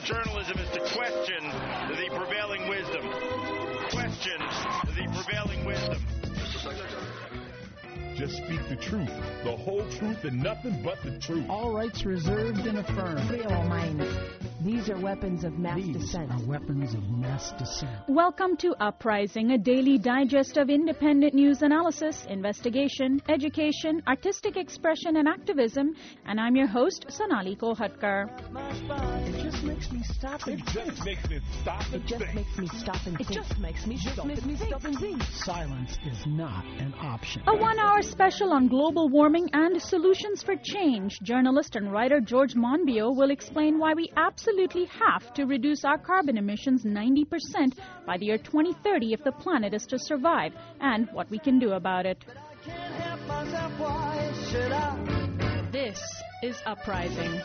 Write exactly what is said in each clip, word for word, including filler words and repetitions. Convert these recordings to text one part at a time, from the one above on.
journalism is to question the prevailing wisdom. Question the prevailing wisdom. Mister Secretary. Just speak the truth, the whole truth, and nothing but the truth. All rights reserved and affirmed. Free our minds. These are weapons of mass These dissent. are weapons of mass dissent. Welcome to Uprising, a daily digest of independent news analysis, investigation, education, artistic expression, and activism. And I'm your host, Sonali Kolhatkar. It just makes me stop and It just makes me stop and It just think. makes me stop and It think. just makes me Just stop makes and me think. stop and think. Silence is not an option. A one-hour special on global warming and solutions for change. Journalist and writer George Monbiot will explain why we absolutely have to reduce our carbon emissions ninety percent by the year twenty thirty if the planet is to survive, and what we can do about it. This is Uprising.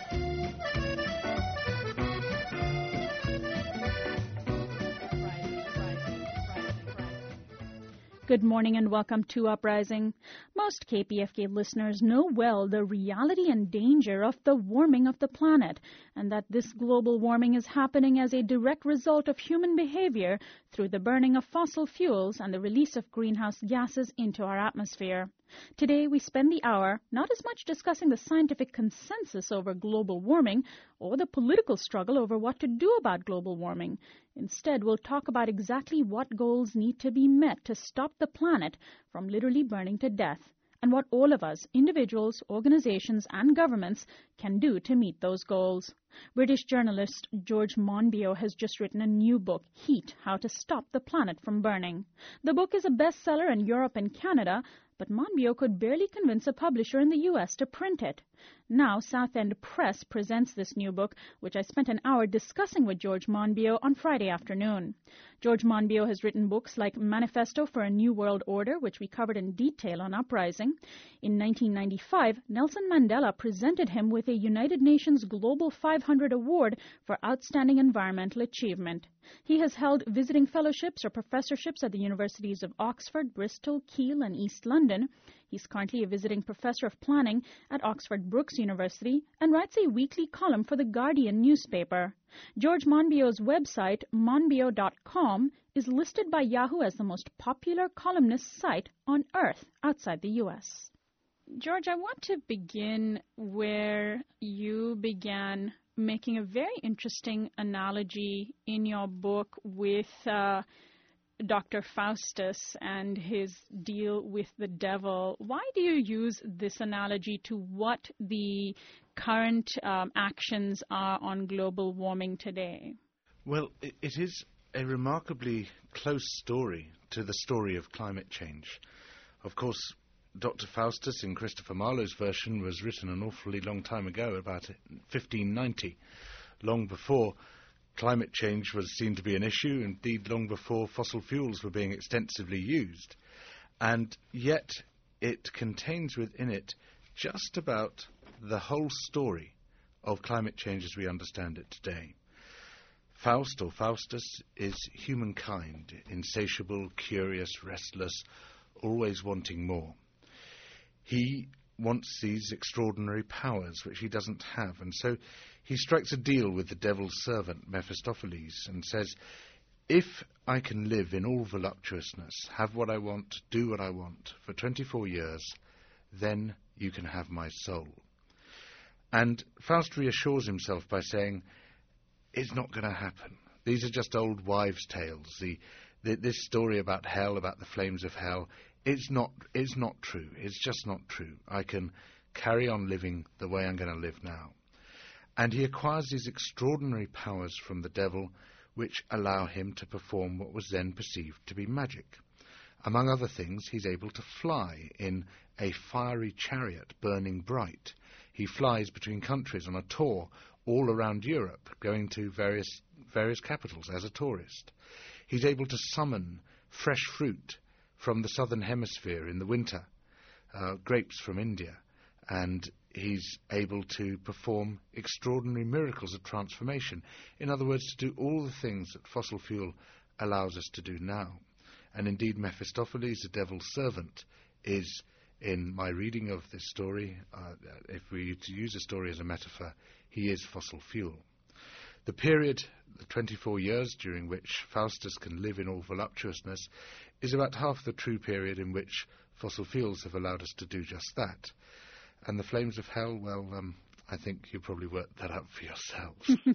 Good morning and welcome to Uprising. Most K P F K listeners know well the reality and danger of the warming of the planet, and that this global warming is happening as a direct result of human behavior through the burning of fossil fuels and the release of greenhouse gases into our atmosphere. Today we spend the hour not as much discussing the scientific consensus over global warming or the political struggle over what to do about global warming. Instead, we'll talk about exactly what goals need to be met to stop the planet from literally burning to death, and what all of us, individuals, organizations, and governments, can do to meet those goals. British journalist George Monbiot has just written a new book, Heat: How to Stop the Planet from Burning. The book is a bestseller in Europe and Canada, but Monbiot could barely convince a publisher in the U S to print it. Now, Southend Press presents this new book, which I spent an hour discussing with George Monbiot on Friday afternoon. George Monbiot has written books like Manifesto for a New World Order, which we covered in detail on Uprising. In nineteen ninety-five, Nelson Mandela presented him with a United Nations Global five hundred Award for Outstanding Environmental Achievement. He has held visiting fellowships or professorships at the universities of Oxford, Bristol, Keele, and East London. He's currently a visiting professor of planning at Oxford Brookes University and writes a weekly column for the Guardian newspaper. George Monbiot's website, monbiot dot com, is listed by Yahoo as the most popular columnist site on Earth outside the U S. George, I want to begin where you began, making a very interesting analogy in your book with uh, Doctor Faustus and his deal with the devil. Why do you use this analogy to what the current um, actions are on global warming today? Well, it, it is a remarkably close story to the story of climate change. Of course, Doctor Faustus in Christopher Marlowe's version was written an awfully long time ago, about fifteen ninety, long before climate change was seen to be an issue, indeed long before fossil fuels were being extensively used. And yet it contains within it just about the whole story of climate change as we understand it today. Faust, or Faustus, is humankind, insatiable, curious, restless, always wanting more. He wants these extraordinary powers which he doesn't have, and so he strikes a deal with the devil's servant, Mephistopheles, and says, if I can live in all voluptuousness, have what I want, do what I want, for twenty-four years, then you can have my soul. And Faust reassures himself by saying, it's not going to happen. These are just old wives' tales. The, the, this story about hell, about the flames of hell, it's not, it's not true. It's just not true. I can carry on living the way I'm going to live now. And he acquires these extraordinary powers from the devil, which allow him to perform what was then perceived to be magic. Among other things, he's able to fly in a fiery chariot burning bright. He flies between countries on a tour all around Europe, going to various various capitals as a tourist. He's able to summon fresh fruit from the southern hemisphere in the winter, uh, grapes from India, and he's able to perform extraordinary miracles of transformation. In other words, to do all the things that fossil fuel allows us to do now. And indeed, Mephistopheles, the devil's servant, is, in my reading of this story, uh, if we to use a story as a metaphor, he is fossil fuel. The period, the twenty-four years during which Faustus can live in all voluptuousness, is about half the true period in which fossil fuels have allowed us to do just that. And the flames of hell, well, um, I think you probably worked that out for yourselves.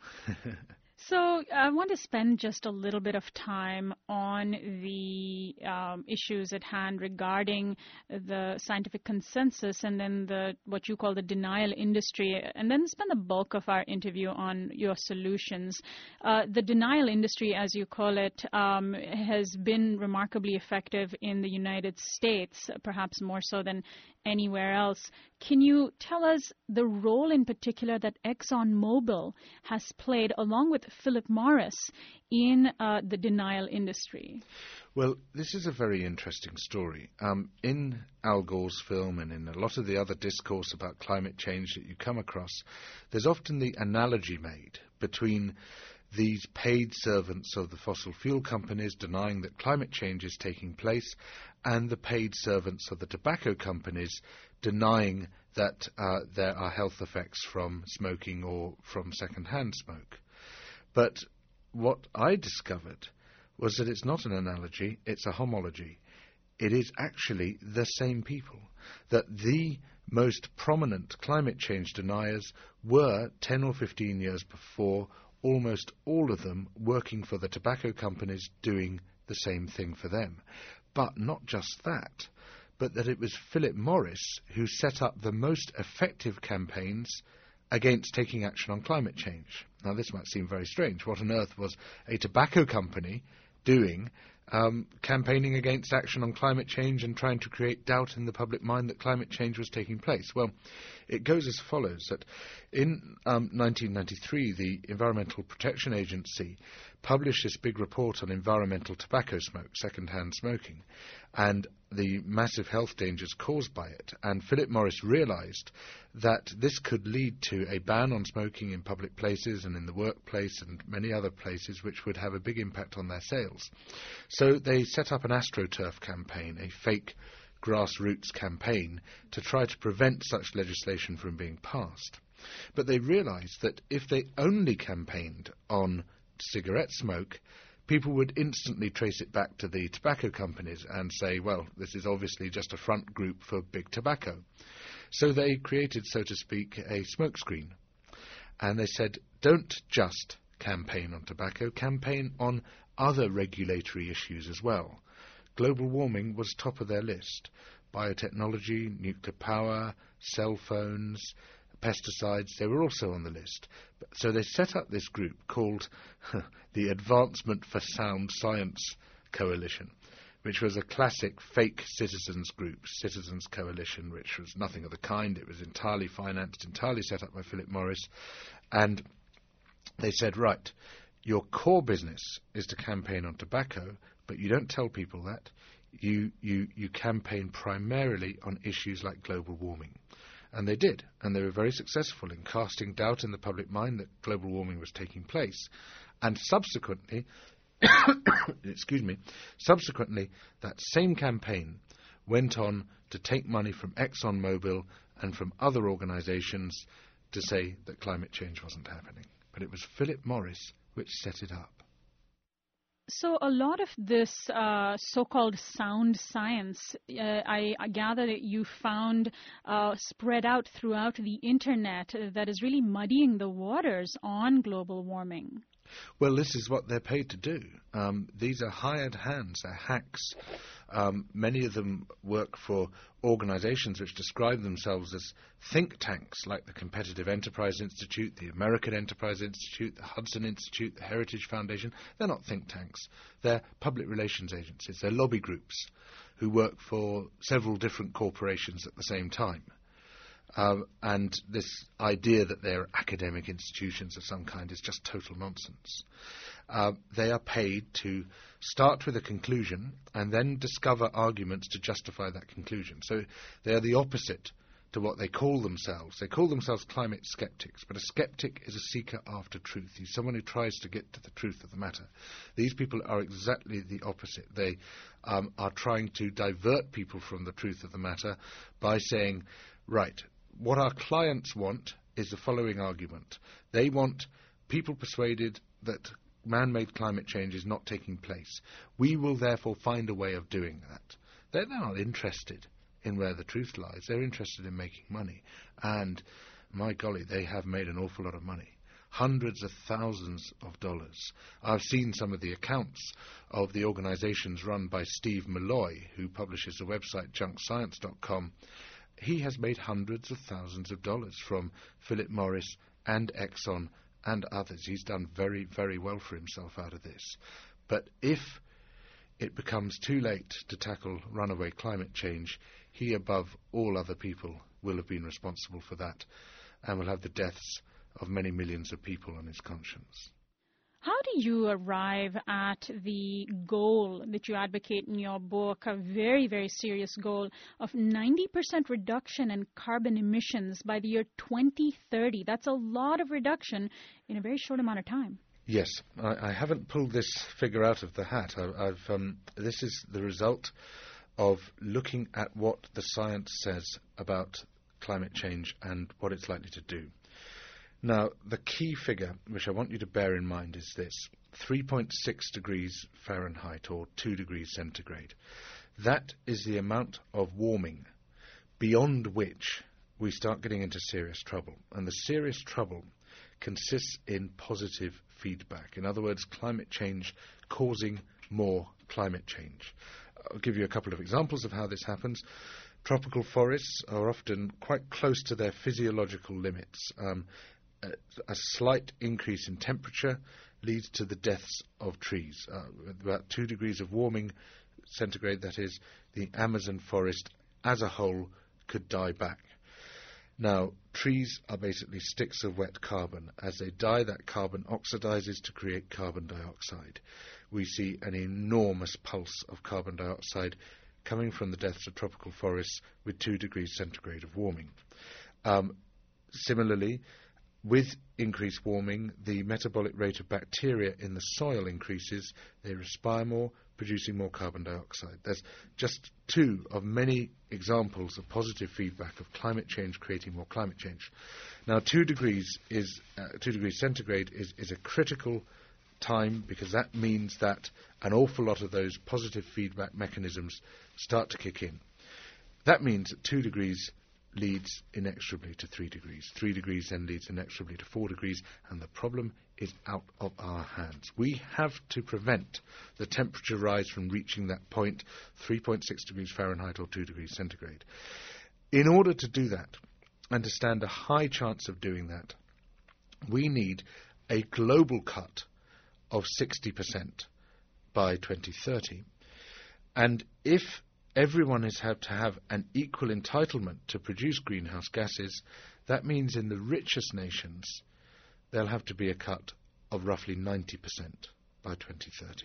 So I want to spend just a little bit of time on the um, issues at hand regarding the scientific consensus and then the what you call the denial industry, and then spend the bulk of our interview on your solutions. Uh, the denial industry, as you call it, um, has been remarkably effective in the United States, perhaps more so than anywhere else. Can you tell us the role in particular that ExxonMobil has played, along with Philip Morris, in uh, the denial industry? Well, this is a very interesting story. Um, in Al Gore's film and in a lot of the other discourse about climate change that you come across, there's often the analogy made between these paid servants of the fossil fuel companies denying that climate change is taking place and the paid servants of the tobacco companies denying that uh, there are health effects from smoking or from second-hand smoke. But what I discovered was that it's not an analogy, it's a homology. It is actually the same people, that the most prominent climate change deniers were ten or fifteen years before, almost all of them working for the tobacco companies doing the same thing for them. But not just that, but that it was Philip Morris who set up the most effective campaigns against taking action on climate change. Now, this might seem very strange. What on earth was a tobacco company doing um, campaigning against action on climate change and trying to create doubt in the public mind that climate change was taking place? Well, it goes as follows, that in um, nineteen ninety-three, the Environmental Protection Agency published this big report on environmental tobacco smoke, second-hand smoking, and the massive health dangers caused by it. And Philip Morris realized that this could lead to a ban on smoking in public places and in the workplace and many other places, which would have a big impact on their sales. So they set up an AstroTurf campaign, a fake grassroots campaign, to try to prevent such legislation from being passed. But they realized that if they only campaigned on cigarette smoke, people would instantly trace it back to the tobacco companies and say, well, this is obviously just a front group for big tobacco. So they created, so to speak, a smokescreen. And they said, don't just campaign on tobacco, campaign on other regulatory issues as well. Global warming was top of their list. Biotechnology, nuclear power, cell phones, pesticides, they were also on the list. So they set up this group called the Advancement for Sound Science Coalition, which was a classic fake citizens group, Citizens Coalition, which was nothing of the kind. It was entirely financed, entirely set up by Philip Morris. And they said, right, your core business is to campaign on tobacco, but you don't tell people that. You, you, you campaign primarily on issues like global warming. And they did, and they were very successful in casting doubt in the public mind that global warming was taking place. And subsequently, excuse me, subsequently, that same campaign went on to take money from ExxonMobil and from other organizations to say that climate change wasn't happening. But it was Philip Morris which set it up. So a lot of this uh, so-called sound science, uh, I, I gather that you found uh, spread out throughout the internet uh, that is really muddying the waters on global warming. Well, this is what they're paid to do. Um, these are hired hands, they're hacks. Um, many of them work for organizations which describe themselves as think tanks, like the Competitive Enterprise Institute, the American Enterprise Institute, the Hudson Institute, the Heritage Foundation. They're not think tanks. They're public relations agencies. They're lobby groups who work for several different corporations at the same time. Uh, and this idea that they're academic institutions of some kind is just total nonsense. Uh, they are paid to start with a conclusion and then discover arguments to justify that conclusion. So they are the opposite to what they call themselves. They call themselves climate skeptics, but a skeptic is a seeker after truth. He's someone who tries to get to the truth of the matter. These people are exactly the opposite. They um, are trying to divert people from the truth of the matter by saying, right, what our clients want is the following argument. They want people persuaded that man-made climate change is not taking place. We will therefore find a way of doing that. They're not interested in where the truth lies. They're interested in making money. And, my golly, they have made an awful lot of money. Hundreds of thousands of dollars. I've seen some of the accounts of the organizations run by Steve Malloy, who publishes the website junk science dot com. He has made hundreds of thousands of dollars from Philip Morris and Exxon and others. He's done very, very well for himself out of this. But if it becomes too late to tackle runaway climate change, he, above all other people, will have been responsible for that and will have the deaths of many millions of people on his conscience. How do you arrive at the goal that you advocate in your book, a very, very serious goal of ninety percent reduction in carbon emissions by the year twenty thirty? That's a lot of reduction in a very short amount of time. Yes, I, I haven't pulled this figure out of the hat. I, I've um, this is the result of looking at what the science says about climate change and what it's likely to do. Now, the key figure, which I want you to bear in mind, is this: three point six degrees Fahrenheit, or two degrees centigrade. That is the amount of warming beyond which we start getting into serious trouble. And the serious trouble consists in positive feedback. In other words, climate change causing more climate change. I'll give you a couple of examples of how this happens. Tropical forests are often quite close to their physiological limits. Um, a, a slight increase in temperature leads to the deaths of trees. Uh, about two degrees of warming centigrade, that is, the Amazon forest as a whole could die back. Now, trees are basically sticks of wet carbon. As they die, that carbon oxidizes to create carbon dioxide. We see an enormous pulse of carbon dioxide coming from the deaths of tropical forests with two degrees centigrade of warming. Um, similarly, with increased warming, the metabolic rate of bacteria in the soil increases. They respire more, producing more carbon dioxide. There's just two of many examples of positive feedback of climate change creating more climate change. Now, two degrees is uh, two degrees centigrade is, is a critical time, because that means that an awful lot of those positive feedback mechanisms start to kick in. That means that two degrees leads inexorably to three degrees. Three degrees then leads inexorably to four degrees, and the problem is out of our hands. We have to prevent the temperature rise from reaching that point, three point six degrees Fahrenheit or two degrees centigrade. In order to do that, and to stand a high chance of doing that, we need a global cut of sixty percent by twenty thirty. And if everyone has had to have an equal entitlement to produce greenhouse gases, that means in the richest nations there'll have to be a cut of roughly ninety percent by twenty thirty.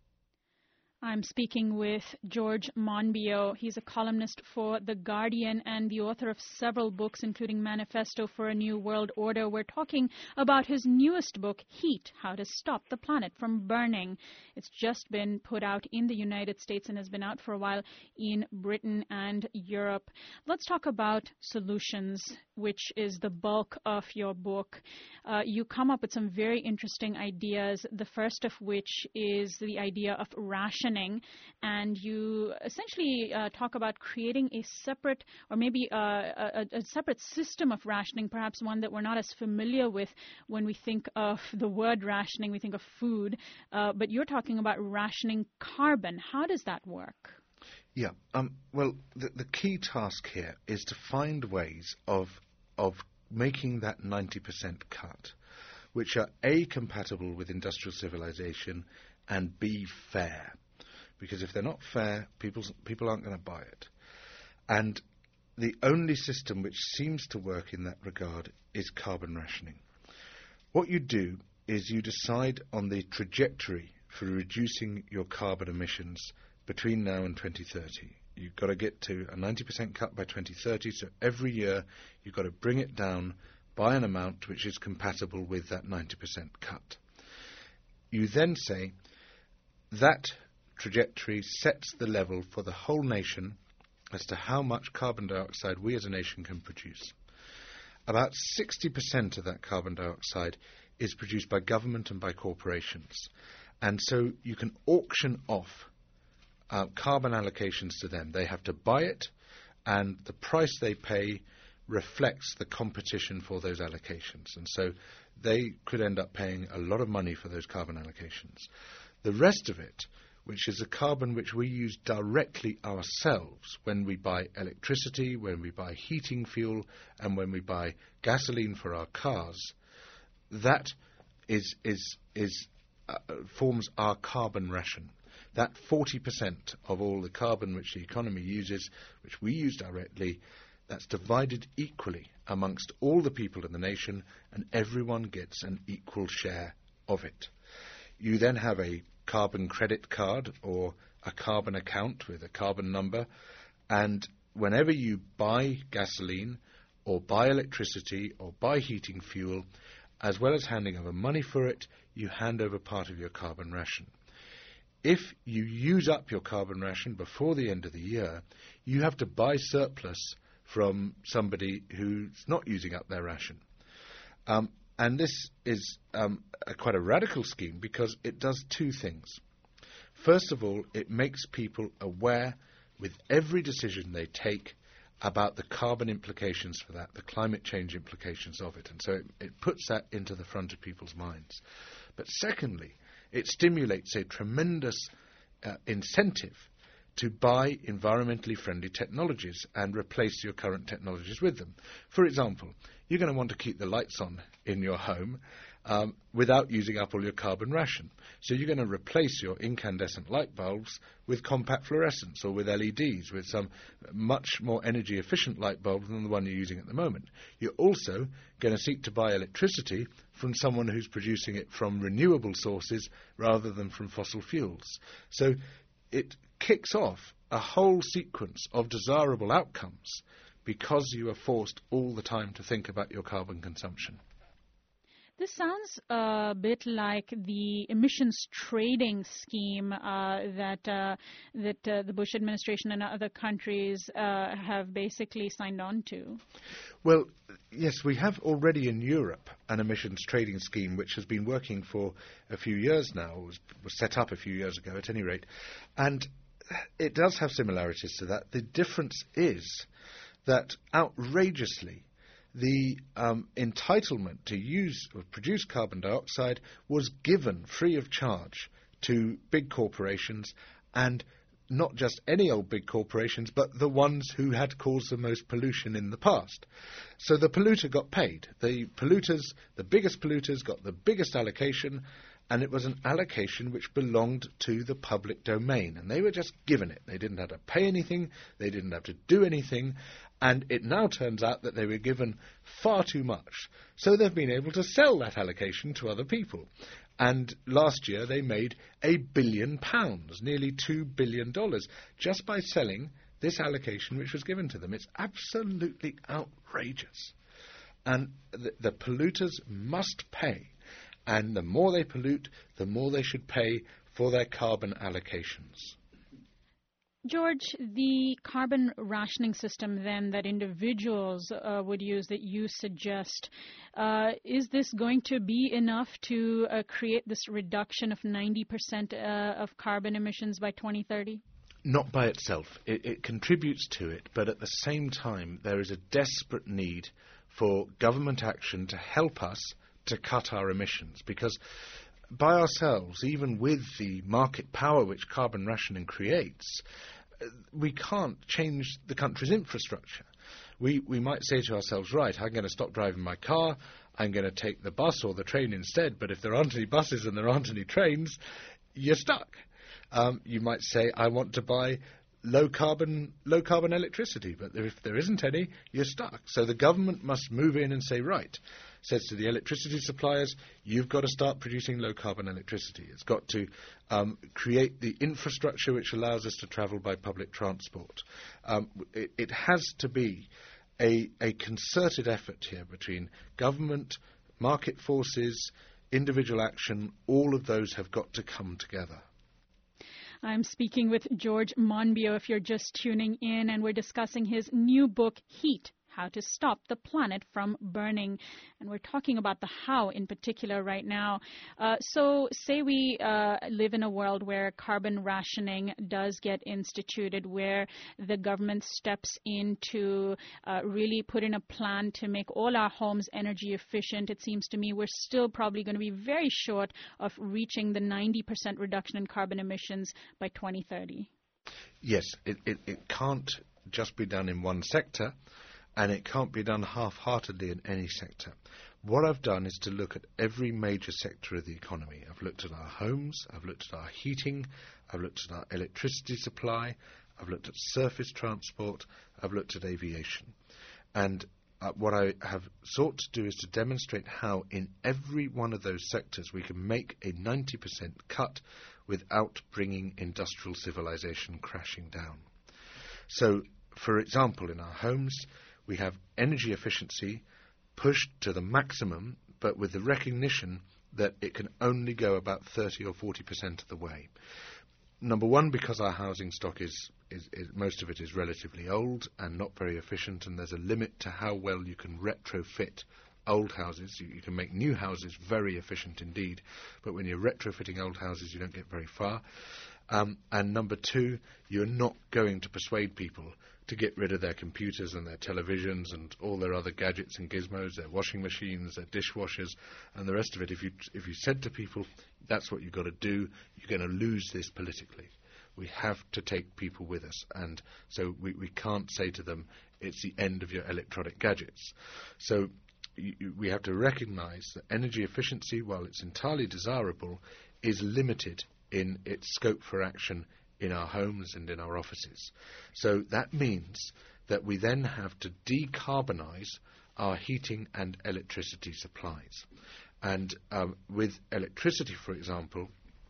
I'm speaking with George Monbiot. He's a columnist for The Guardian and the author of several books, including Manifesto for a New World Order. We're talking about his newest book, Heat, How to Stop the Planet from Burning. It's just been put out in the United States and has been out for a while in Britain and Europe. Let's talk about solutions, which is the bulk of your book. Uh, you come up with some very interesting ideas, the first of which is the idea of rationing. And you essentially uh, talk about creating a separate, or maybe uh, a, a separate system of rationing, perhaps one that we're not as familiar with when we think of the word rationing. We think of food, uh, but you're talking about rationing carbon. How does that work? Yeah, um, well, the, the key task here is to find ways of of making that ninety percent cut, which are A, compatible with industrial civilization, and B, fair. Because if they're not fair, people, people aren't going to buy it. And the only system which seems to work in that regard is carbon rationing. What you do is you decide on the trajectory for reducing your carbon emissions between now and twenty thirty. You've got to get to a ninety percent cut by twenty thirty, so every year you've got to bring it down by an amount which is compatible with that ninety percent cut. You then say that trajectory sets the level for the whole nation as to how much carbon dioxide we as a nation can produce. About sixty percent of that carbon dioxide is produced by government and by corporations. And so you can auction off uh, carbon allocations to them. They have to buy it, and the price they pay reflects the competition for those allocations. And so they could end up paying a lot of money for those carbon allocations. The rest of it, which is a carbon which we use directly ourselves when we buy electricity, when we buy heating fuel, and when we buy gasoline for our cars, that is is is uh, forms our carbon ration. That forty percent of all the carbon which the economy uses, which we use directly, that's divided equally amongst all the people in the nation, and everyone gets an equal share of it. You then have a carbon credit card or a carbon account with a carbon number, and whenever you buy gasoline or buy electricity or buy heating fuel, as well as handing over money for it, you hand over part of your carbon ration. If you use up your carbon ration before the end of the year, you have to buy surplus from somebody who's not using up their ration. Um, and this is um, a, quite a radical scheme because it does two things. First of all, it makes people aware with every decision they take about the carbon implications for that, the climate change implications of it. And so it, it puts that into the front of people's minds. But secondly, it stimulates a tremendous uh, incentive to buy environmentally friendly technologies and replace your current technologies with them. For example, you're going to want to keep the lights on in your home um, without using up all your carbon ration. So you're going to replace your incandescent light bulbs with compact fluorescents or with L E Ds, with some much more energy efficient light bulbs than the one you're using at the moment. You're also going to seek to buy electricity from someone who's producing it from renewable sources rather than from fossil fuels. So it kicks off a whole sequence of desirable outcomes because you are forced all the time to think about your carbon consumption. This sounds a bit like the emissions trading scheme uh, that uh, that uh, the Bush administration and other countries uh, have basically signed on to. Well, yes, we have already in Europe an emissions trading scheme which has been working for a few years now, was, was set up a few years ago at any rate, and it does have similarities to that. The difference is that outrageously the um, entitlement to use or produce carbon dioxide was given free of charge to big corporations, and not just any old big corporations, but the ones who had caused the most pollution in the past. So the polluter got paid. The polluters, the biggest polluters, got the biggest allocation, and it was an allocation which belonged to the public domain, and they were just given it. They didn't have to pay anything, they didn't have to do anything, and it now turns out that they were given far too much. So they've been able to sell that allocation to other people. And last year they made a billion pounds, nearly two billion dollars, just by selling this allocation which was given to them. It's absolutely outrageous. And the, the polluters must pay. And the more they pollute, the more they should pay for their carbon allocations. George, the carbon rationing system then that individuals uh, would use that you suggest, uh, is this going to be enough to uh, create this reduction of ninety percent uh, of carbon emissions by twenty thirty? Not by itself. It, it contributes to it, but at the same time there is a desperate need for government action to help us to cut our emissions, because by ourselves, even with the market power which carbon rationing creates, we can't change the country's infrastructure. We we might say to ourselves, right, I'm going to stop driving my car, I'm going to take the bus or the train instead, but if there aren't any buses and there aren't any trains, you're stuck. Um, you might say, I want to buy low carbon low carbon electricity, but if there isn't any, you're stuck. So the government must move in and say, right, says to the electricity suppliers, you've got to start producing low-carbon electricity. It's got to um, create the infrastructure which allows us to travel by public transport. Um, it, it has to be a, a concerted effort here between government, market forces, individual action. All of those have got to come together. I'm speaking with George Monbiot if you're just tuning in, and we're discussing his new book, Heat: how to stop the planet from burning. And we're talking about the how in particular right now. Uh, so say we uh, live in a world where carbon rationing does get instituted, where the government steps in to uh, really put in a plan to make all our homes energy efficient. It seems to me we're still probably going to be very short of reaching the ninety percent reduction in carbon emissions by twenty thirty. Yes, it, it, it can't just be done in one sector, and it can't be done half-heartedly in any sector. What I've done is to look at every major sector of the economy. I've looked at our homes, I've looked at our heating, I've looked at our electricity supply, I've looked at surface transport, I've looked at aviation. And uh, what I have sought to do is to demonstrate how in every one of those sectors we can make a ninety percent cut without bringing industrial civilization crashing down. So, for example, in our homes, we have energy efficiency pushed to the maximum, but with the recognition that it can only go about thirty or forty percent of the way. Number one, because our housing stock is, is, is most of it is relatively old and not very efficient, and there's a limit to how well you can retrofit old houses. You, you can make new houses very efficient indeed, but when you're retrofitting old houses, you don't get very far. Um, and number two, you're not going to persuade people to get rid of their computers and their televisions and all their other gadgets and gizmos, their washing machines, their dishwashers, and the rest of it. If you if you said to people, that's what you've got to do, you're going to lose this politically. We have to take people with us, and so we, we can't say to them, it's the end of your electronic gadgets. So you, you, we have to recognize that energy efficiency, while it's entirely desirable, is limited in its scope for action in our homes and in our offices. So that means that we then have to decarbonize our heating and electricity supplies. And um, with electricity, for example,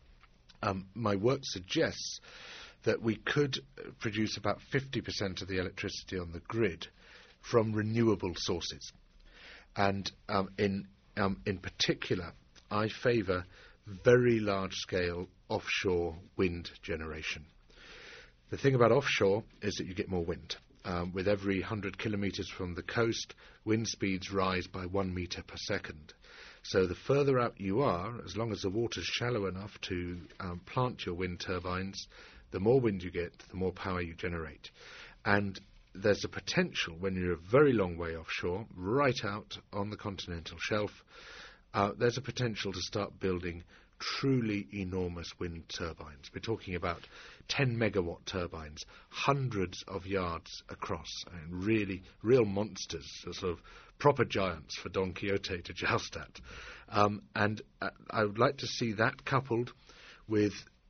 um, my work suggests that we could produce about fifty percent of the electricity on the grid from renewable sources. And um, in, um, in particular, I favour very large-scale offshore wind generation. The thing about offshore is that you get more wind. Um, with every one hundred kilometres from the coast, wind speeds rise by one metre per second. So the further out you are, as long as the water's shallow enough to um, plant your wind turbines, the more wind you get, the more power you generate. And there's a potential, when you're a very long way offshore, right out on the continental shelf, uh, there's a potential to start building truly enormous wind turbines. We're talking about ten megawatt turbines, hundreds of yards across, and really real monsters, sort of proper giants for Don Quixote to joust at. Um, and uh, I would like to see that coupled with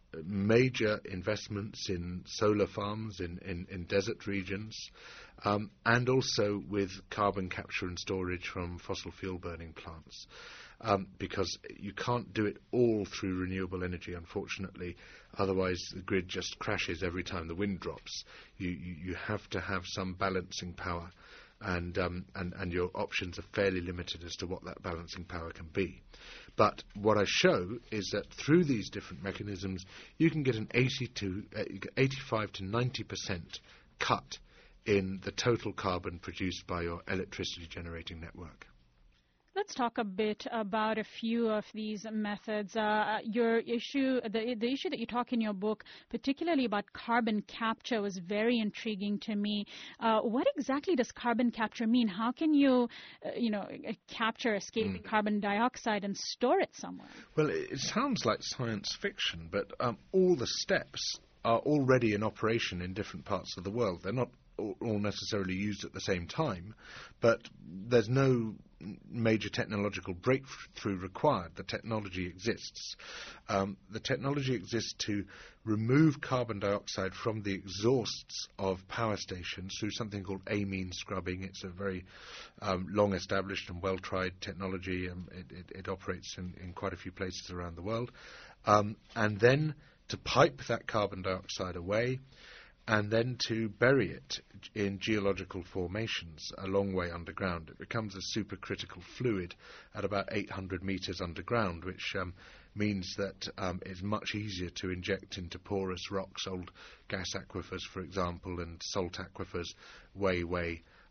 major investments in solar farms in, in, in desert regions, um, and also with carbon capture and storage from fossil fuel burning plants. Um, because you can't do it all through renewable energy, unfortunately. Otherwise, the grid just crashes every time the wind drops. You, you, you have to have some balancing power, and, um, and, and your options are fairly limited as to what that balancing power can be. But what I show is that through these different mechanisms, you can get an eighty to, uh, eighty-five to ninety percent cut in the total carbon produced by your electricity generating network. Let's talk a bit about a few of these methods. Uh, your issue, the, the issue that you talk in your book, particularly about carbon capture, was very intriguing to me. Uh, what exactly does carbon capture mean? How can you, uh, you know, capture escaping mm. carbon dioxide and store it somewhere? Well, it, it sounds like science fiction, but um, all the steps are already in operation in different parts of the world. They're not all necessarily used at the same time, but there's no major technological breakthrough required. The technology exists. Um, the technology exists to remove carbon dioxide from the exhausts of power stations through something called amine scrubbing. It's a very um, long-established and well-tried technology. Um, it, it, it operates in, in quite a few places around the world. Um, and then to pipe that carbon dioxide away, and then to bury it in geological formations a long way underground. It becomes a supercritical fluid at about eight hundred metres underground, which um, means that um, it's much easier to inject into porous rocks, old gas aquifers, for example, and salt aquifers way, way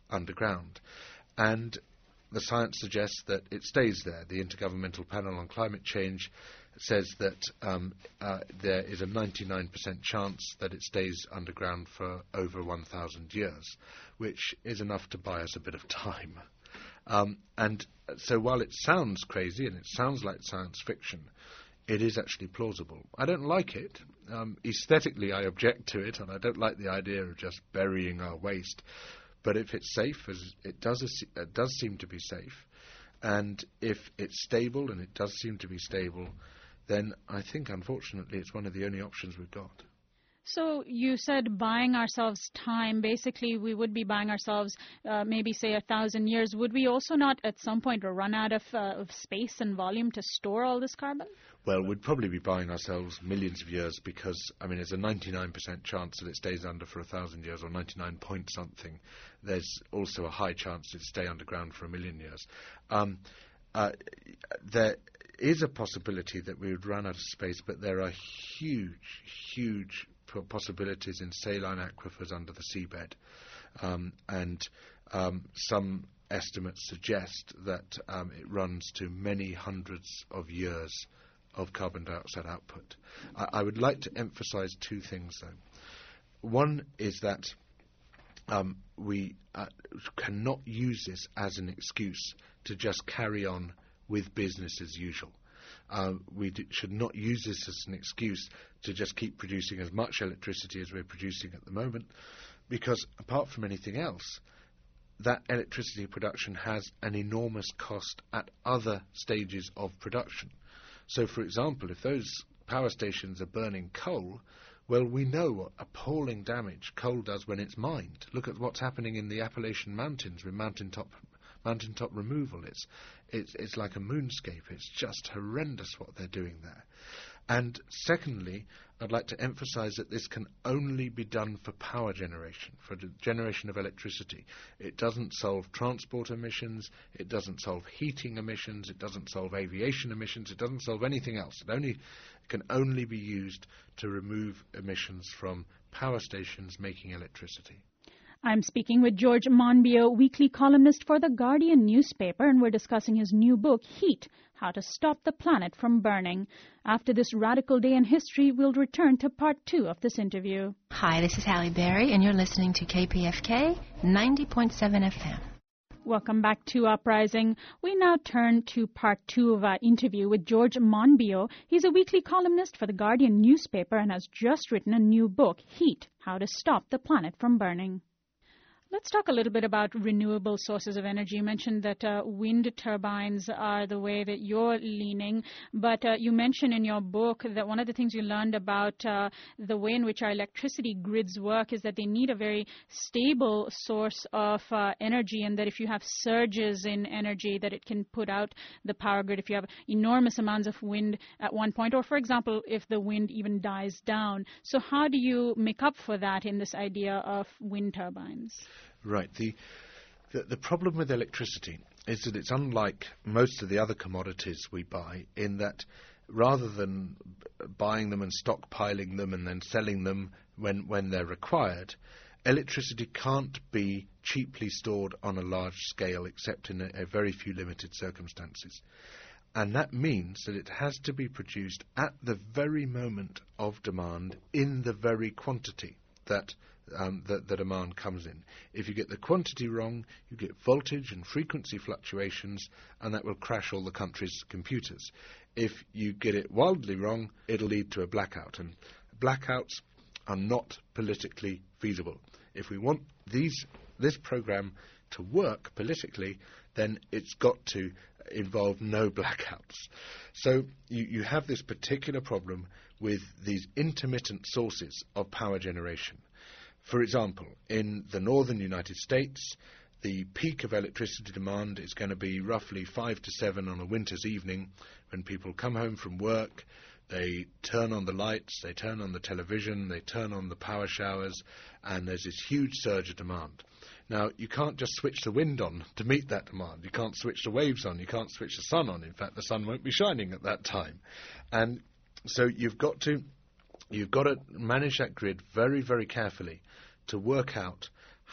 underground. And the science suggests that it stays there. The Intergovernmental Panel on Climate Change says that um, uh, there is a ninety-nine percent chance that it stays underground for over one thousand years, which is enough to buy us a bit of time. Um, and so while it sounds crazy and it sounds like science fiction, it is actually plausible. I don't like it. Um, aesthetically, I object to it, and I don't like the idea of just burying our waste. But if it's safe, as it does, it does seem to be safe, and if it's stable, and it does seem to be stable, then I think, unfortunately, it's one of the only options we've got. So you said buying ourselves time. Basically, we would be buying ourselves uh, maybe, say, a thousand years. Would we also not at some point run out of, uh, of space and volume to store all this carbon? Well, we'd probably be buying ourselves millions of years because, I mean, there's a ninety-nine percent chance that it stays under for a thousand years, or ninety-nine point something. There's also a high chance it'd stay underground for a million years. Um, uh, there is a possibility that we would run out of space, but there are huge, huge possibilities in saline aquifers under the seabed. Um, and um, some estimates suggest that um, it runs to many hundreds of years of carbon dioxide output. I, I would like to emphasize two things, though. One is that um, we uh, cannot use this as an excuse to just carry on with business as usual. Uh, we d- should not use this as an excuse to just keep producing as much electricity as we're producing at the moment, because apart from anything else, that electricity production has an enormous cost at other stages of production. So, for example, if those power stations are burning coal, well, we know what appalling damage coal does when it's mined. Look at what's happening in the Appalachian Mountains with mountaintop mountaintop removal. It's, it's, it's like a moonscape. It's just horrendous what they're doing there. And secondly, I'd like to emphasize that this can only be done for power generation, for the generation of electricity. It doesn't solve transport emissions, it doesn't solve heating emissions, it doesn't solve aviation emissions, it doesn't solve anything else. It only it can only be used to remove emissions from power stations making electricity. I'm speaking with George Monbiot, weekly columnist for The Guardian newspaper, and we're discussing his new book, Heat, How to Stop the Planet from Burning. After this radical day in history, we'll return to part two of this interview. Hi, this is Halle Berry, and you're listening to K P F K ninety point seven F M. Welcome back to Uprising. We now turn to part two of our interview with George Monbiot. He's a weekly columnist for The Guardian newspaper and has just written a new book, Heat, How to Stop the Planet from Burning. Let's talk a little bit about renewable sources of energy. You mentioned that uh, wind turbines are the way that you're leaning, but uh, you mentioned in your book that one of the things you learned about uh, the way in which our electricity grids work is that they need a very stable source of uh, energy, and that if you have surges in energy, that it can put out the power grid if you have enormous amounts of wind at one point, or, for example, if the wind even dies down. So how do you make up for that in this idea of wind turbines? Right. The, the the problem with electricity is that it's unlike most of the other commodities we buy in that rather than b- buying them and stockpiling them and then selling them when, when they're required, electricity can't be cheaply stored on a large scale except in a, a very few limited circumstances. And that means that it has to be produced at the very moment of demand in the very quantity that Um, that the demand comes in. If you get the quantity wrong, you get voltage and frequency fluctuations, and that will crash all the country's computers. If you get it wildly wrong, it'll lead to a blackout, and blackouts are not politically feasible. If we want these this program to work politically, then it's got to involve no blackouts. So you, you have this particular problem with these intermittent sources of power generation. For example, in the northern United States, the peak of electricity demand is going to be roughly five to seven on a winter's evening when people come home from work, they turn on the lights, they turn on the television, they turn on the power showers, and there's this huge surge of demand. Now, you can't just switch the wind on to meet that demand. You can't switch the waves on. You can't switch the sun on. In fact, the sun won't be shining at that time. And so you've got to... You've got to manage that grid very, very carefully to work out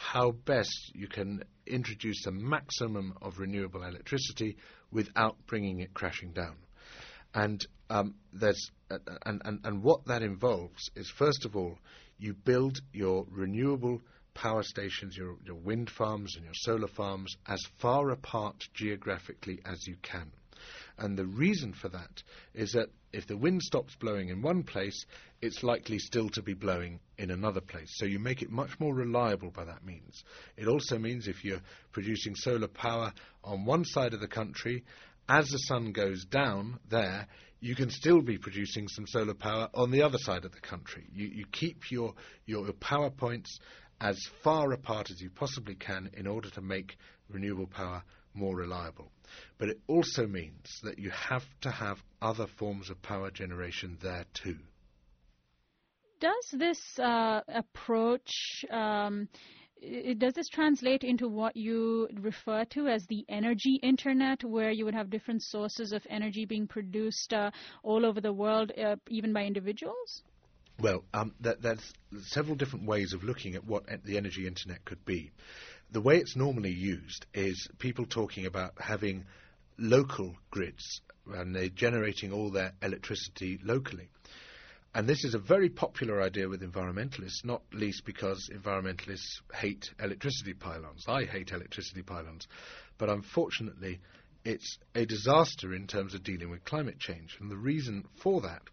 how best you can introduce a maximum of renewable electricity without bringing it crashing down. And um, there's uh, and, and, and what that involves is, first of all, you build your renewable power stations, your, your wind farms and your solar farms, as far apart geographically as you can. And the reason for that is that if the wind stops blowing in one place, it's likely still to be blowing in another place. So you make it much more reliable by that means. It also means if you're producing solar power on one side of the country, as the sun goes down there, you can still be producing some solar power on the other side of the country. You, you keep your, your power points as far apart as you possibly can in order to make renewable power more reliable. But it also means that you have to have other forms of power generation there too. Does this uh, approach, um, i- does this translate into what you refer to as the energy internet, where you would have different sources of energy being produced uh, all over the world, uh, even by individuals? Well, um, that, that's several different ways of looking at what the energy internet could be. The way it's normally used is people talking about having local grids, and they're generating all their electricity locally. And this is a very popular idea with environmentalists, not least because environmentalists hate electricity pylons. I hate electricity pylons. But unfortunately, it's a disaster in terms of dealing with climate change. And the reason for that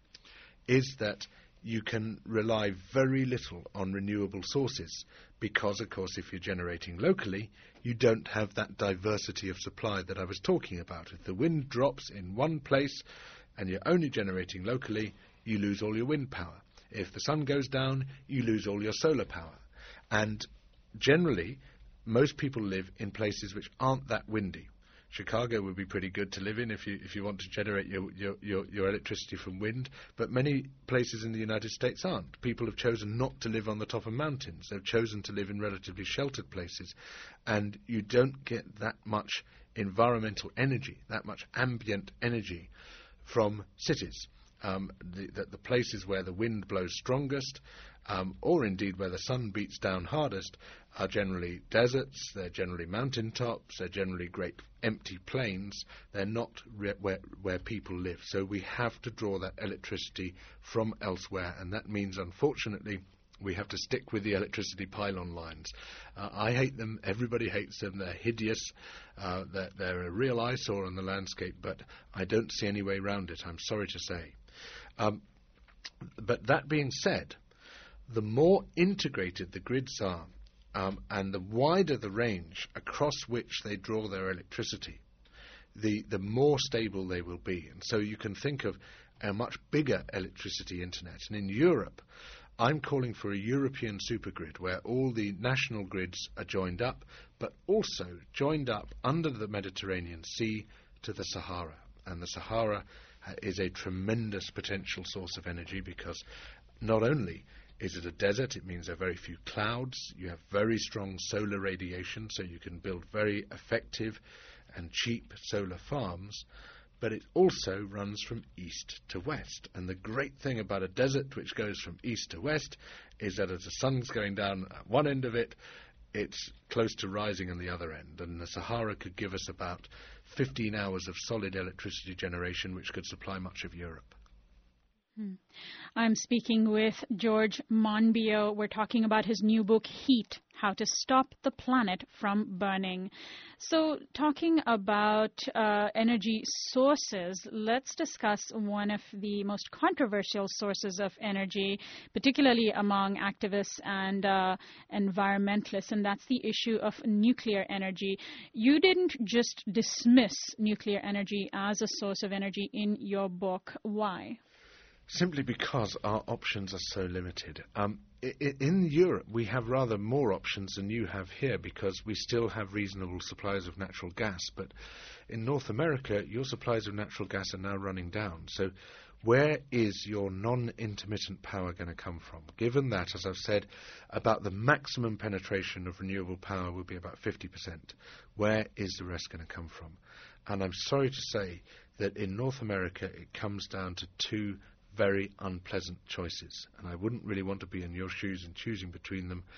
is that you can rely very little on renewable sources because, of course, if you're generating locally, you don't have that diversity of supply that I was talking about. If the wind drops in one place and you're only generating locally, you lose all your wind power. If the sun goes down, you lose all your solar power. And generally, most people live in places which aren't that windy. Chicago would be pretty good to live in if you if you want to generate your, your, your, your electricity from wind, but many places in the United States aren't. People have chosen not to live on the top of mountains. They've chosen to live in relatively sheltered places, and you don't get that much environmental energy, that much ambient energy from cities. Um, the, the, the places where the wind blows strongest, um, or indeed where the sun beats down hardest, are generally deserts, they're generally mountain tops, they're generally great empty plains. They're not re- where, where people live. So we have to draw that electricity from elsewhere, and that means, unfortunately, we have to stick with the electricity pylon lines. Uh, I hate them. Everybody hates them. They're hideous. Uh, they're, they're a real eyesore on the landscape, but I don't see any way around it, I'm sorry to say. Um, but that being said, the more integrated the grids are, um, and the wider the range across which they draw their electricity, the, the more stable they will be. And so you can think of a much bigger electricity internet. And in Europe, I'm calling for a European supergrid where all the national grids are joined up, but also joined up under the Mediterranean Sea to the Sahara. And the Sahara uh, is a tremendous potential source of energy because not only is it a desert, it means there are very few clouds, you have very strong solar radiation, so you can build very effective and cheap solar farms, but it also runs from east to west. And the great thing about a desert which goes from east to west is that as the sun's going down at one end of it, it's close to rising on the other end. And the Sahara could give us about fifteen hours of solid electricity generation, which could supply much of Europe. Hmm. I'm speaking with George Monbiot. We're talking about his new book, Heat, How to Stop the Planet from Burning. So talking about uh, energy sources, let's discuss one of the most controversial sources of energy, particularly among activists and uh, environmentalists, and that's the issue of nuclear energy. You didn't just dismiss nuclear energy as a source of energy in your book. Why? Simply because our options are so limited. Um, I- in Europe, we have rather more options than you have here because we still have reasonable supplies of natural gas. But in North America, your supplies of natural gas are now running down. So where is your non-intermittent power going to come from? Given that, as I've said, about the maximum penetration of renewable power will be about fifty percent. Where is the rest going to come from? And I'm sorry to say that in North America, it comes down to two very unpleasant choices, and I wouldn't really want to be in your shoes in choosing between them.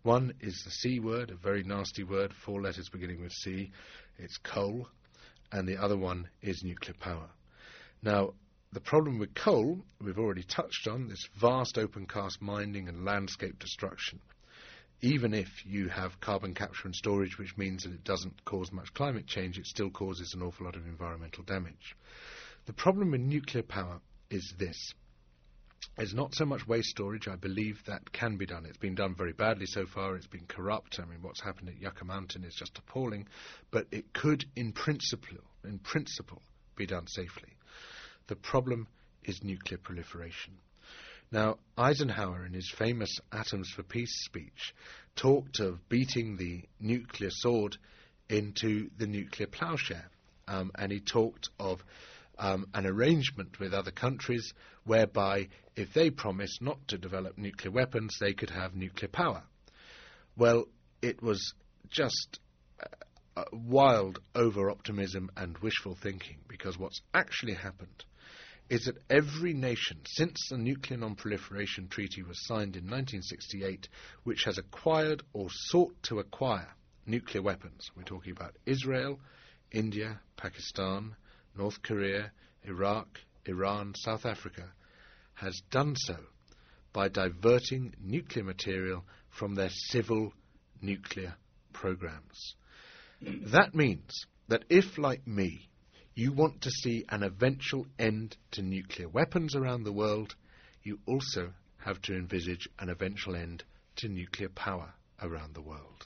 One is the C word, a very nasty word, four letters beginning with C. It's coal. And the other one is nuclear power. Now, the problem with coal, we've already touched on, this vast open cast mining and landscape destruction. Even if you have carbon capture and storage, which means that it doesn't cause much climate change, it still causes an awful lot of environmental damage. The problem with nuclear power is this. It's not so much waste storage. I believe that can be done. It's been done very badly so far. It's been corrupt. I mean, what's happened at Yucca Mountain is just appalling. But it could, in principle, in principle, be done safely. The problem is nuclear proliferation. Now, Eisenhower, in his famous Atoms for Peace speech, talked of beating the nuclear sword into the nuclear plowshare. Um, and he talked of um, an arrangement with other countries whereby if they promised not to develop nuclear weapons, they could have nuclear power. Well, it was just uh, wild over-optimism and wishful thinking, because what's actually happened is that every nation, since the Nuclear Non-Proliferation Treaty was signed in nineteen sixty-eight, which has acquired or sought to acquire nuclear weapons, we're talking about Israel, India, Pakistan, North Korea, Iraq, Iran, South Africa, has done so by diverting nuclear material from their civil nuclear programs. That means that if, like me, you want to see an eventual end to nuclear weapons around the world, you also have to envisage an eventual end to nuclear power around the world.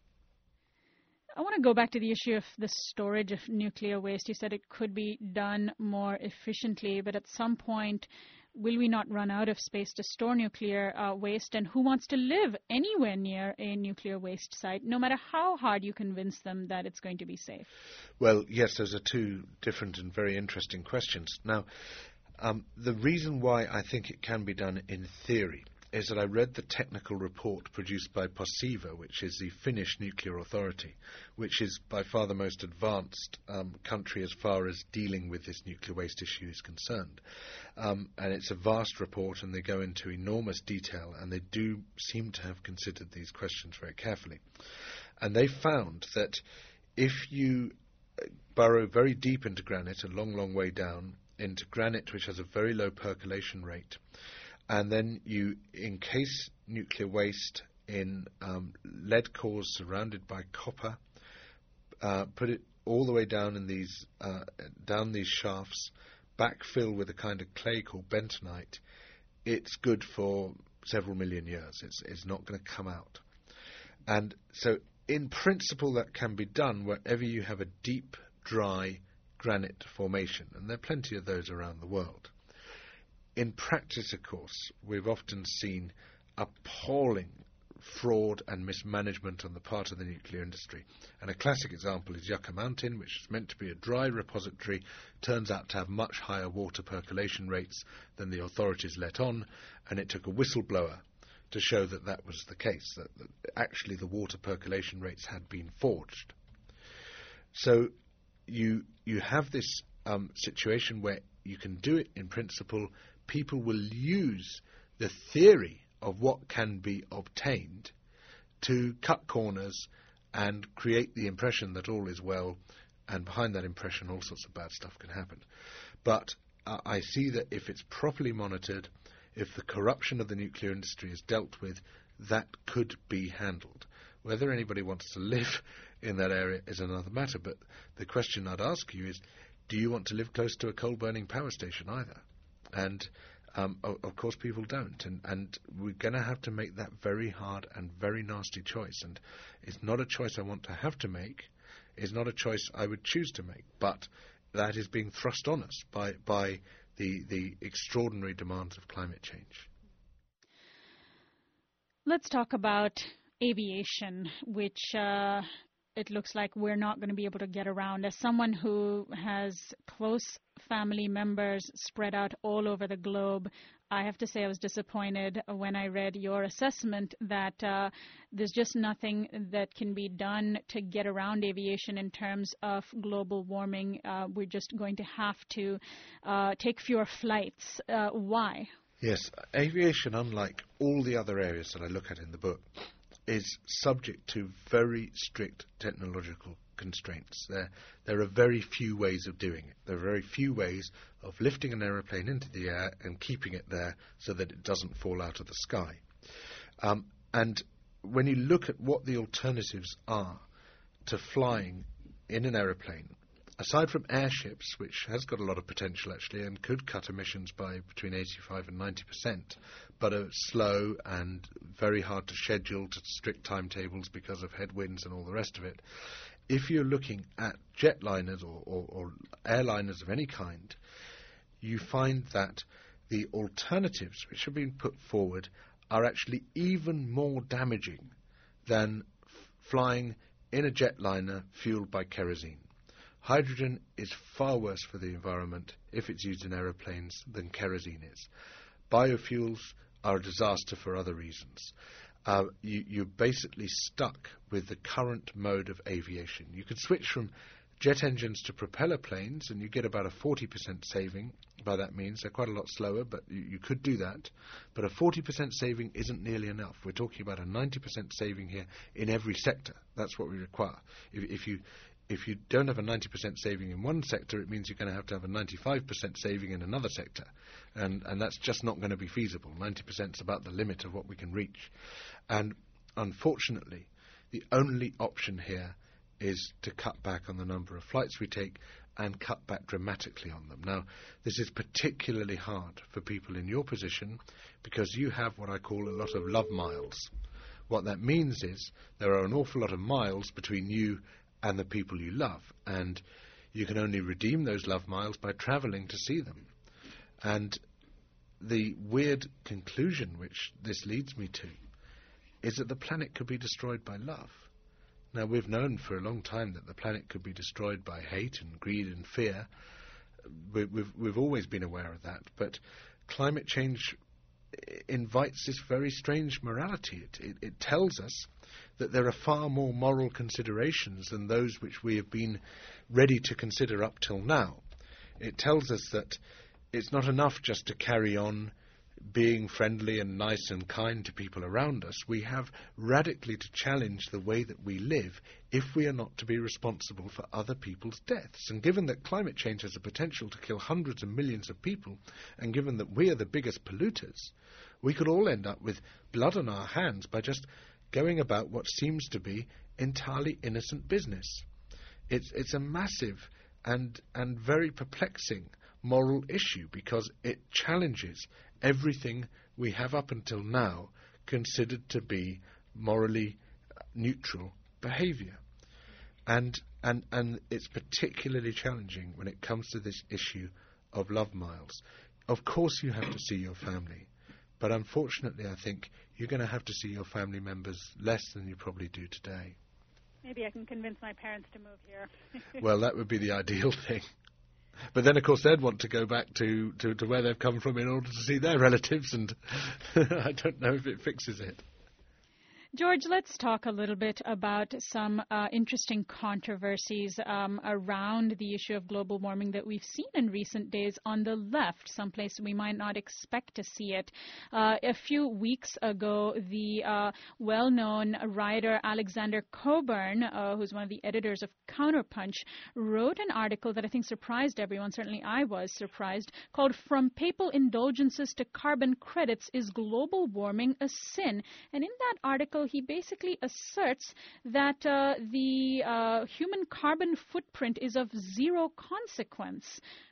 I want to go back to the issue of the storage of nuclear waste. You said it could be done more efficiently, but at some point, will we not run out of space to store nuclear uh, waste? And who wants to live anywhere near a nuclear waste site, no matter how hard you convince them that it's going to be safe? Well, yes, those are two different and very interesting questions. Now, um, the reason why I think it can be done in theory is that I read the technical report produced by Posiva, which is the Finnish nuclear authority, which is by far the most advanced um, country as far as dealing with this nuclear waste issue is concerned. Um, and it's a vast report, and they go into enormous detail, and they do seem to have considered these questions very carefully. And they found that if you burrow very deep into granite, a long, long way down, into granite which has a very low percolation rate, and then you encase nuclear waste in um, lead cores surrounded by copper, uh, put it all the way down in these uh, down these shafts, backfill with a kind of clay called bentonite. It's good for several million years. It's, it's not going to come out. And so, in principle, that can be done wherever you have a deep, dry granite formation, and there are plenty of those around the world. In practice, of course, we've often seen appalling fraud and mismanagement on the part of the nuclear industry. And a classic example is Yucca Mountain, which is meant to be a dry repository, turns out to have much higher water percolation rates than the authorities let on, and it took a whistleblower to show that that was the case, that, that actually the water percolation rates had been forged. So you you have this um, situation where you can do it in principle. People will use the theory of what can be obtained to cut corners and create the impression that all is well, and behind that impression all sorts of bad stuff can happen. But uh, I see that if it's properly monitored, if the corruption of the nuclear industry is dealt with, that could be handled. Whether anybody wants to live in that area is another matter, but the question I'd ask you is, do you want to live close to a coal-burning power station either? And, um, of, of course, people don't. And, and we're going to have to make that very hard and very nasty choice. And it's not a choice I want to have to make. It's not a choice I would choose to make. But that is being thrust on us by, by the, the extraordinary demands of climate change. Let's talk about aviation, which uh, it looks like we're not going to be able to get around. As someone who has close family members spread out all over the globe, I have to say I was disappointed when I read your assessment that uh, there's just nothing that can be done to get around aviation in terms of global warming. Uh, we're just going to have to uh, take fewer flights. Uh, why? Yes, aviation, unlike all the other areas that I look at in the book, is subject to very strict technological constraints. There, there are very few ways of doing it. There are very few ways of lifting an aeroplane into the air and keeping it there so that it doesn't fall out of the sky. Um, and when you look at what the alternatives are to flying in an aeroplane, aside from airships, which has got a lot of potential actually and could cut emissions by between eighty-five and ninety percent, but are slow and very hard to schedule to strict timetables because of headwinds and all the rest of it, if you're looking at jetliners or, or, or airliners of any kind, you find that the alternatives which have been put forward are actually even more damaging than f- flying in a jetliner fueled by kerosene. Hydrogen is far worse for the environment if it's used in aeroplanes than kerosene is. Biofuels are a disaster for other reasons. Uh, you, you're basically stuck with the current mode of aviation. You could switch from jet engines to propeller planes and you get about a forty percent saving. By that means, they're quite a lot slower, but you, you could do that. But a forty percent saving isn't nearly enough. We're talking about a ninety percent saving here in every sector. That's what we require. If, if you If you don't have a ninety percent saving in one sector, it means you're going to have to have a ninety-five percent saving in another sector. And, and that's just not going to be feasible. ninety percent is about the limit of what we can reach. And unfortunately, the only option here is to cut back on the number of flights we take and cut back dramatically on them. Now, this is particularly hard for people in your position because you have what I call a lot of love miles. What that means is there are an awful lot of miles between you and the people you love, and you can only redeem those love miles by travelling to see them. And the weird conclusion which this leads me to is that the planet could be destroyed by love. Now, we've known for a long time that the planet could be destroyed by hate and greed and fear. We, we've, we've always been aware of that, but climate change invites this very strange morality. It, it, it tells us that there are far more moral considerations than those which we have been ready to consider up till now. It tells us that it's not enough just to carry on being friendly and nice and kind to people around us. We have radically to challenge the way that we live if we are not to be responsible for other people's deaths. And given that climate change has the potential to kill hundreds of millions of people, and given that we are the biggest polluters, we could all end up with blood on our hands by just going about what seems to be entirely innocent business. It's, it's a massive and, and very perplexing moral issue because it challenges everything we have up until now considered to be morally neutral behaviour. And, and, and it's particularly challenging when it comes to this issue of love miles. Of course you have to see your family, but unfortunately I think you're going to have to see your family members less than you probably do today. Maybe I can convince my parents to move here. Well, that would be the ideal thing. But then, of course, they'd want to go back to, to, to where they've come from in order to see their relatives, and I don't know if it fixes it. George, let's talk a little bit about some uh, interesting controversies um, around the issue of global warming that we've seen in recent days on the left, someplace we might not expect to see it. Uh, a few weeks ago, the uh, well-known writer Alexander Cockburn, uh, who's one of the editors of Counterpunch, wrote an article that I think surprised everyone, certainly I was surprised, called From Papal Indulgences to Carbon Credits, Is Global Warming a Sin? And in that article, he basically asserts that uh, the uh, human carbon footprint is of zero consequence.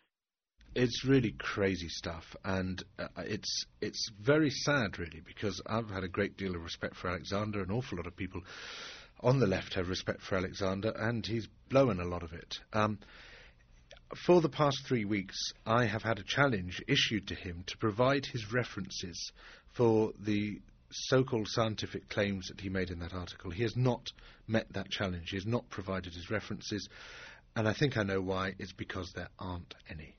It's really crazy stuff, and uh, it's it's very sad, really, because I've had a great deal of respect for Alexander. An awful lot of people on the left have respect for Alexander, and he's blown a lot of it. Um, for the past three weeks, I have had a challenge issued to him to provide his references for the so-called scientific claims that he made in that article. He has not met that challenge. He has not provided his references, and I think I know why. It's because there aren't any.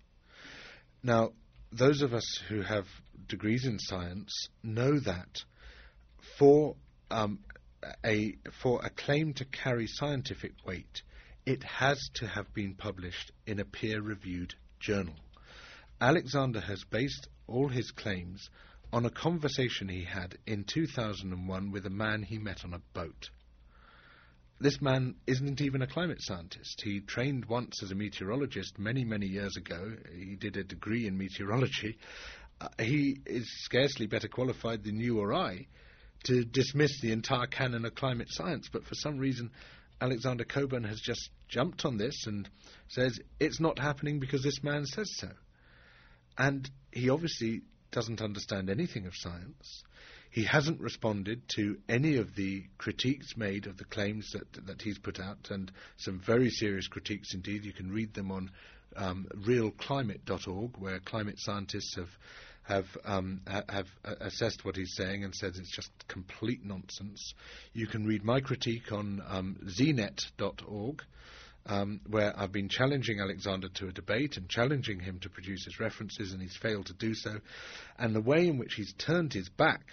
Now, those of us who have degrees in science know that for um, a for a claim to carry scientific weight, it has to have been published in a peer-reviewed journal. Alexander has based all his claims on a conversation he had in two thousand one with a man he met on a boat. This man isn't even a climate scientist. He trained once as a meteorologist many, many years ago. He did a degree in meteorology. Uh, he is scarcely better qualified than you or I to dismiss the entire canon of climate science, but for some reason Alexander Cockburn has just jumped on this and says it's not happening because this man says so. And he obviously doesn't understand anything of science. He hasn't responded to any of the critiques made of the claims that that he's put out, and some very serious critiques indeed. You can read them on um, real climate dot org, where climate scientists have have um, ha- have assessed what he's saying and said it's just complete nonsense. You can read my critique on um, z net dot org, um, where I've been challenging Alexander to a debate and challenging him to produce his references, and he's failed to do so. And the way in which he's turned his back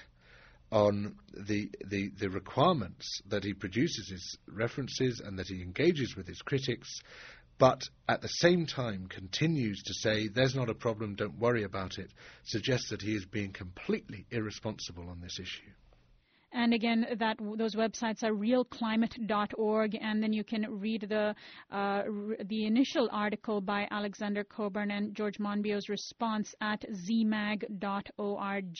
on the, the the requirements that he produces his references and that he engages with his critics, but at the same time continues to say there's not a problem, don't worry about it, suggests that he is being completely irresponsible on this issue. And again, that those websites are real climate dot org, and then you can read the uh, r- the initial article by Alexander Cockburn and George Monbiot's response at z mag dot org.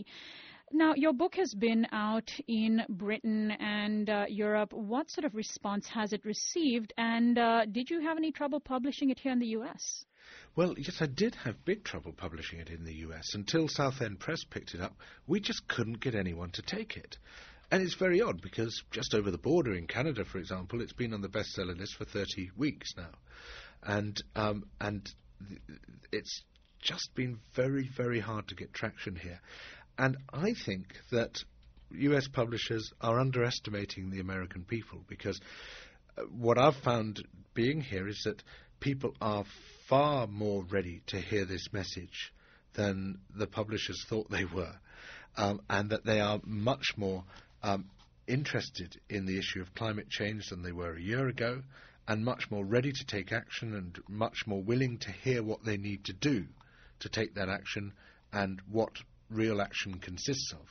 Now, your book has been out in Britain and uh, Europe. What sort of response has it received, and uh, did you have any trouble publishing it here in the U S? Well, yes, I did have big trouble publishing it in the U S. Until Southend Press picked it up, we just couldn't get anyone to take it. And it's very odd, because just over the border in Canada, for example, it's been on the bestseller list for thirty weeks now. And, um, and th- it's just been very, very hard to get traction here. And I think that U S publishers are underestimating the American people, because uh, what I've found being here is that people are far more ready to hear this message than the publishers thought they were, um, and that they are much more um, interested in the issue of climate change than they were a year ago, and much more ready to take action and much more willing to hear what they need to do to take that action and what real action consists of.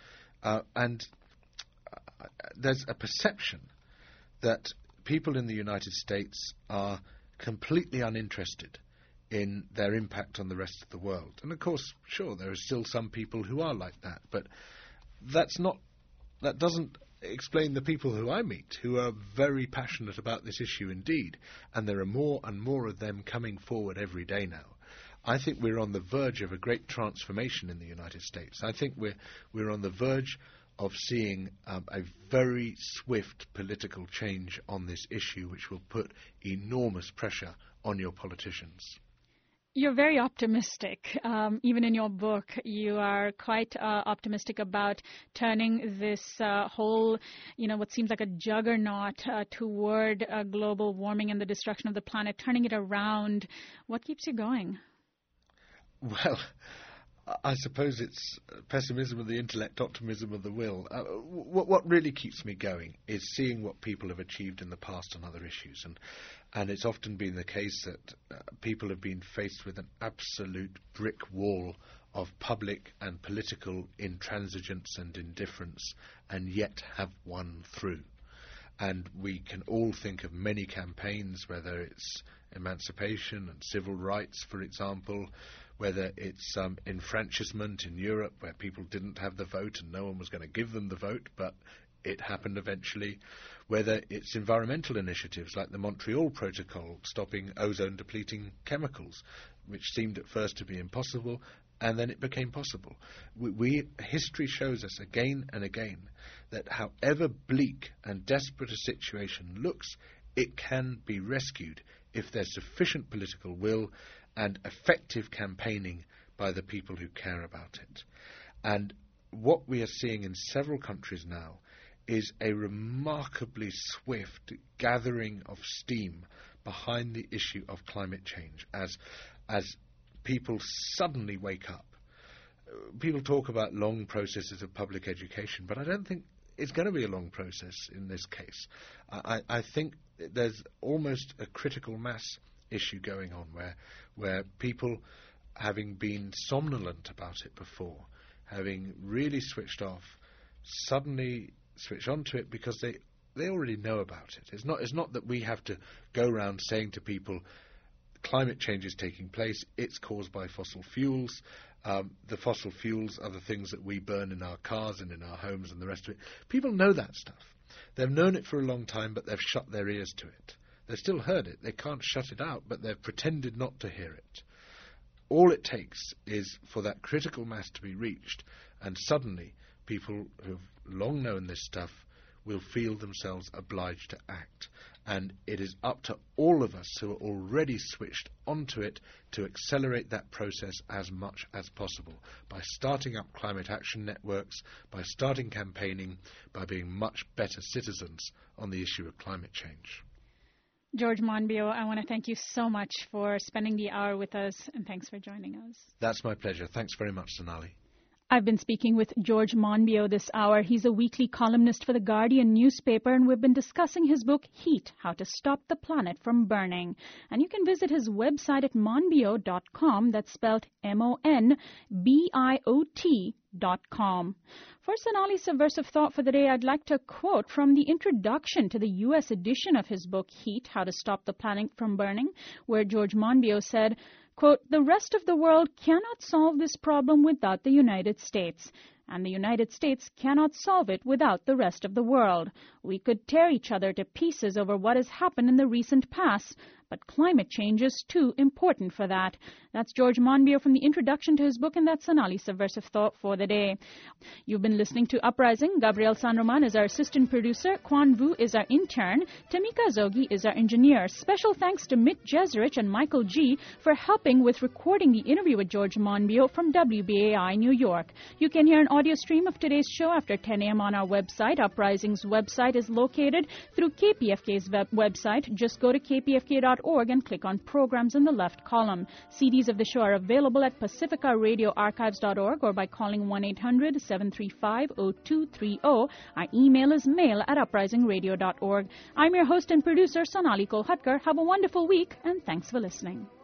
Uh, and uh, there's a perception that people in the United States are completely uninterested in their impact on the rest of the world. And of course, sure, there are still some people who are like that, but that's not, that doesn't explain the people who I meet, who are very passionate about this issue indeed, and there are more and more of them coming forward every day now. I think we're on the verge of a great transformation in the United States. I think we're we're on the verge of seeing um, a very swift political change on this issue, which will put enormous pressure on your politicians. You're very optimistic. Um, even in your book, you are quite uh, optimistic about turning this uh, whole, you know, what seems like a juggernaut uh, toward uh, global warming and the destruction of the planet, turning it around. What keeps you going? Well, I suppose it's pessimism of the intellect, optimism of the will. Uh, what, what really keeps me going is seeing what people have achieved in the past on other issues. And, and it's often been the case that uh, people have been faced with an absolute brick wall of public and political intransigence and indifference, and yet have won through. And we can all think of many campaigns, whether it's emancipation and civil rights, for example, whether it's um, enfranchisement in Europe, where people didn't have the vote and no one was going to give them the vote, but it happened eventually, whether it's environmental initiatives like the Montreal Protocol, stopping ozone-depleting chemicals, which seemed at first to be impossible, and then it became possible. We, we history shows us again and again that however bleak and desperate a situation looks, it can be rescued if there's sufficient political will and effective campaigning by the people who care about it. And what we are seeing in several countries now is a remarkably swift gathering of steam behind the issue of climate change as as people suddenly wake up. People talk about long processes of public education, but I don't think it's going to be a long process in this case. I, I think there's almost a critical mass issue going on where where people, having been somnolent about it before, having really switched off, suddenly switch onto it because they they already know about it. It's not it's not that we have to go around saying to people, climate change is taking place, it's caused by fossil fuels. Um, the fossil fuels are the things that we burn in our cars and in our homes and the rest of it. People know that stuff. They've known it for a long time, but they've shut their ears to it. They've still heard it. They can't shut it out, but they've pretended not to hear it. All it takes is for that critical mass to be reached, and suddenly people who've long known this stuff will feel themselves obliged to act. And it is up to all of us who are already switched onto it to accelerate that process as much as possible by starting up climate action networks, by starting campaigning, by being much better citizens on the issue of climate change. George Monbiot, I want to thank you so much for spending the hour with us, and thanks for joining us. That's my pleasure. Thanks very much, Sonali. I've been speaking with George Monbiot this hour. He's a weekly columnist for The Guardian newspaper, and we've been discussing his book, Heat, How to Stop the Planet from Burning. And you can visit his website at monbiot dot com. That's spelled M O N B I O T dot com. For Sonali's subversive thought for the day, I'd like to quote from the introduction to the U S edition of his book, Heat, How to Stop the Planet from Burning, where George Monbiot said, quote, "The rest of the world cannot solve this problem without the United States, and the United States cannot solve it without the rest of the world. We could tear each other to pieces over what has happened in the recent past, but climate change is too important for that." That's George Monbiot from the introduction to his book, and that's Sonali's subversive thought for the day. You've been listening to Uprising. Gabriel Sanroman is our assistant producer. Kwan Vu is our intern. Tamika Zogi is our engineer. Special thanks to Mitt Jeserich and Michael G. for helping with recording the interview with George Monbiot from W B A I New York. You can hear an audio stream of today's show after ten a.m. on our website. Uprising's website is located through K P F K's web- website. Just go to k p f k dot org and click on Programs in the left column. C Ds of the show are available at pacifica radio archives dot org or by calling one eight hundred seven three five zero two three zero. Our email is mail at uprising radio dot org. I'm your host and producer, Sonali Kolhatkar. Have a wonderful week, and thanks for listening.